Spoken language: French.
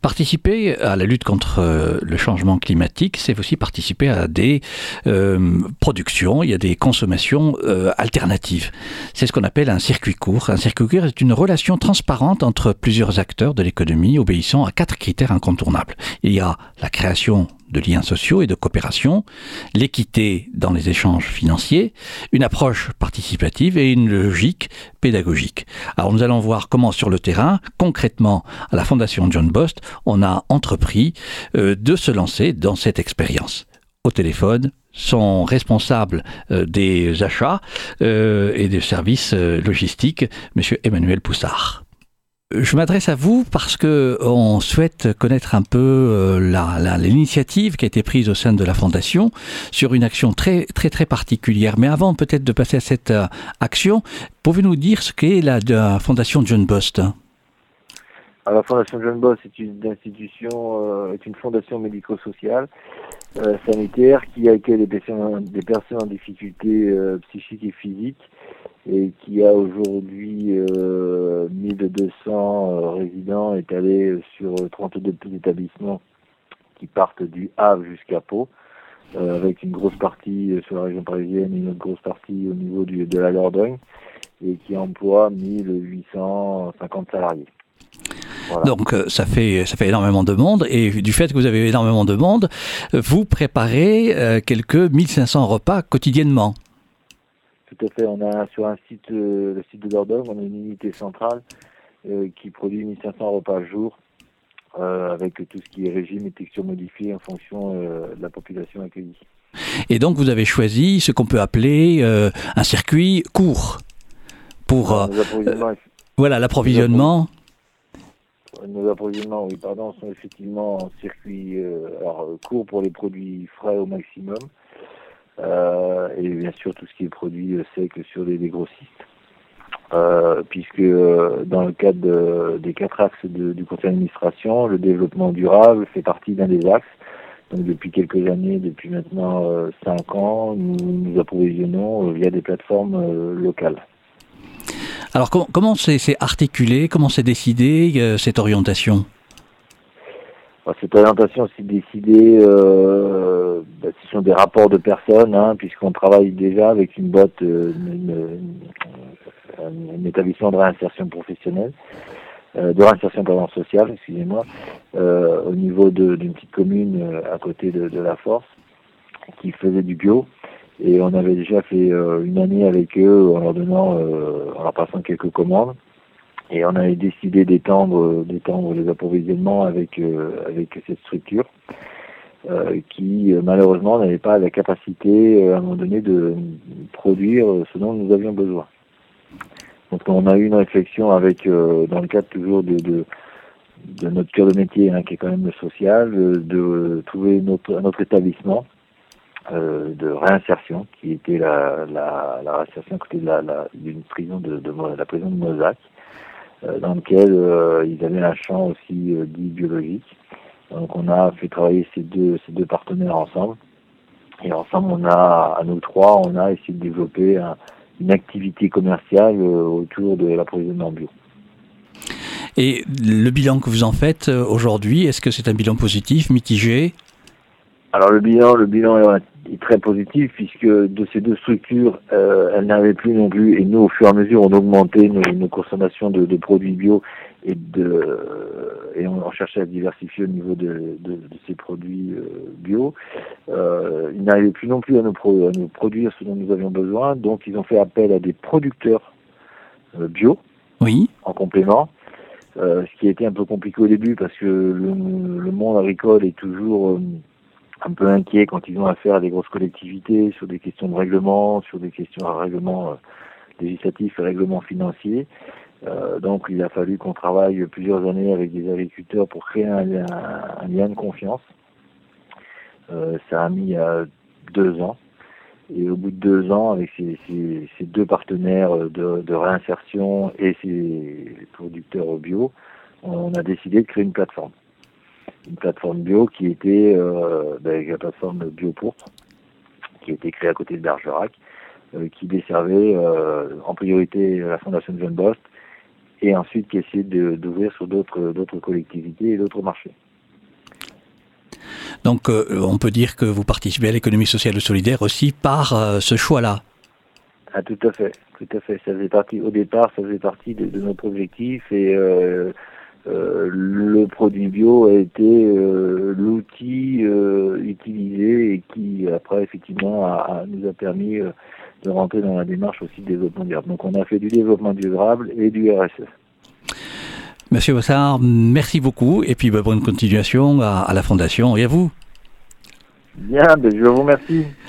Participer à la lutte contre le changement climatique, c'est aussi participer à des productions, il y a des consommations alternatives. C'est ce qu'on appelle un circuit court. Un circuit court est une relation transparente entre plusieurs acteurs de l'économie obéissant à 4 critères incontournables. Il y a la création de liens sociaux et de coopération, l'équité dans les échanges financiers, une approche participative et une logique pédagogique. Alors nous allons voir comment sur le terrain, concrètement à la Fondation John Bost, on a entrepris de se lancer dans cette expérience. Au téléphone, son responsable des achats et des services logistiques, M. Emmanuel Poussard. Je m'adresse à vous parce qu'on souhaite connaître un peu l'initiative qui a été prise au sein de la Fondation sur une action très particulière. Mais avant peut-être de passer à cette action, pouvez-vous nous dire ce qu'est la Fondation John Bost ? Alors, la Fondation John Bost est une fondation médico-sociale sanitaire qui accueille des personnes en difficulté psychique et physique et qui a aujourd'hui 1200 résidents étalés sur 32 établissements qui partent du Havre jusqu'à Pau, avec une grosse partie sur la région parisienne et une autre grosse partie au niveau de la Dordogne, et qui emploie 1850 salariés. Voilà. Donc ça fait énormément de monde, et du fait que vous avez énormément de monde, vous préparez quelques 1500 repas quotidiennement. Tout à fait, on a sur un site, le site de Dordogne, on a une unité centrale qui produit 1500 repas par jour, avec tout ce qui est régime et texture modifiée en fonction de la population accueillie. Et donc vous avez choisi ce qu'on peut appeler un circuit court pour l'approvisionnement. Nos approvisionnements, sont effectivement en circuit court pour les produits frais au maximum. Et bien sûr tout ce qui est produit sec sur des grossistes, puisque dans le cadre des 4 axes du conseil d'administration, le développement durable fait partie d'un des axes. Donc depuis quelques années, depuis maintenant 5 ans, nous approvisionnons via des plateformes locales. Alors comment c'est articulé, comment c'est décidé cette orientation ? Cette orientation, c'est décidé, ce sont des rapports de personnes, puisqu'on travaille déjà avec une boîte, un établissement de réinsertion professionnelle, sociale, excusez-moi, au niveau d'une petite commune à côté de la Force, qui faisait du bio. Et on avait déjà fait une année avec eux en leur passant quelques commandes. Et on avait décidé d'étendre les approvisionnements avec cette structure qui malheureusement n'avait pas la capacité à un moment donné de produire ce dont nous avions besoin. Donc on a eu une réflexion avec dans le cadre toujours de notre cœur de métier, qui est quand même le social, de trouver notre établissement de réinsertion qui était la réinsertion à côté d'une prison de la prison de Mozac. Dans lequel ils avaient un champ aussi dit biologique. Donc on a fait travailler ces deux partenaires ensemble. Et ensemble, à nous trois, on a essayé de développer une activité commerciale autour de l'approvisionnement bio. Et le bilan que vous en faites aujourd'hui, est-ce que c'est un bilan positif, mitigé ? Alors le bilan est très positif, puisque de ces deux structures, elles n'avaient plus non plus, et nous au fur et à mesure on augmentait nos consommations de produits bio et on cherchait à diversifier au niveau de ces produits bio. Ils n'arrivaient plus non plus à nous produire ce dont nous avions besoin, donc ils ont fait appel à des producteurs bio, oui, en complément. Ce qui a été un peu compliqué au début parce que le monde agricole est toujours un peu inquiet quand ils ont affaire à des grosses collectivités sur des questions de règlement, sur des questions de règlement législatif et règlement financier. Donc il a fallu qu'on travaille plusieurs années avec des agriculteurs pour créer un lien de confiance. Ça a mis 2 ans. Et au bout de 2 ans, avec ces deux partenaires de réinsertion et ces producteurs bio, on a décidé de créer une plateforme. Une plateforme bio qui était la plateforme Biopourpre, qui a été créée à côté de Bergerac, qui desservait en priorité la Fondation John Bost et ensuite qui essaie d'ouvrir sur d'autres collectivités et d'autres marchés. Donc on peut dire que vous participez à l'économie sociale et solidaire aussi par ce choix-là. Ah, tout à fait. Au départ, ça faisait partie de notre objectif et le produit bio a été l'outil utilisé et qui après effectivement nous a permis de rentrer dans la démarche aussi de développement durable. Donc on a fait du développement durable et du RSE. Monsieur Bossard, merci beaucoup et puis bonne continuation à la Fondation et à vous. Bien, je vous remercie.